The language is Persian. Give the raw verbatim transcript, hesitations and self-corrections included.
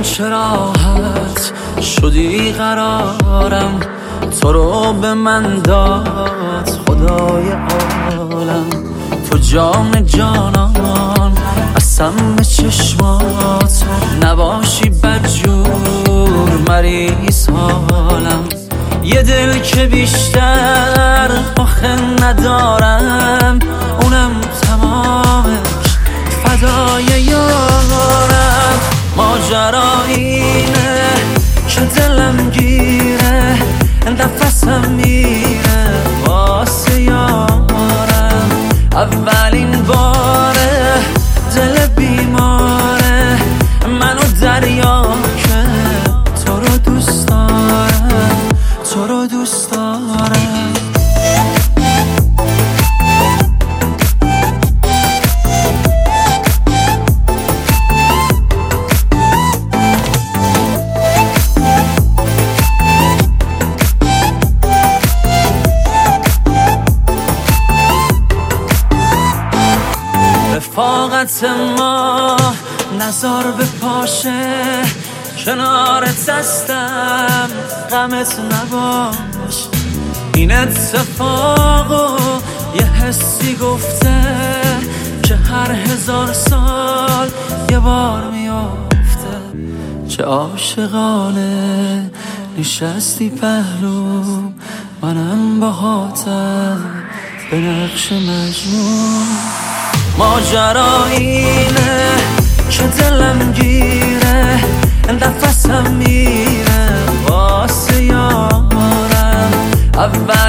چه راحت شدی قرارم، تو رو به من داد خدای عالم. تو جان جانان قسم به چشمات، نباشی بدجور مریض حالم. یه دل که بیشتر آخه ندارم، اونم تمامش فدای یارم. ماجرا اینه که دلم گیره، نفسم میره واسه یارم. اولین باره دل بیماره منو دریا که تو رو دوست دارم، تو رو دوست دارم. رفاقت ما نزار به پاشه، کنارت هستم غمت نباش. این اتفاقو یه حسی گفته که هر هزار سال یه بار میافته. چه عاشقانه نشستی پهلوم، منم باهاتم به نقش مجنون. ماجرا اینه که دلم گیره، نفسم میره واسه یارم. اول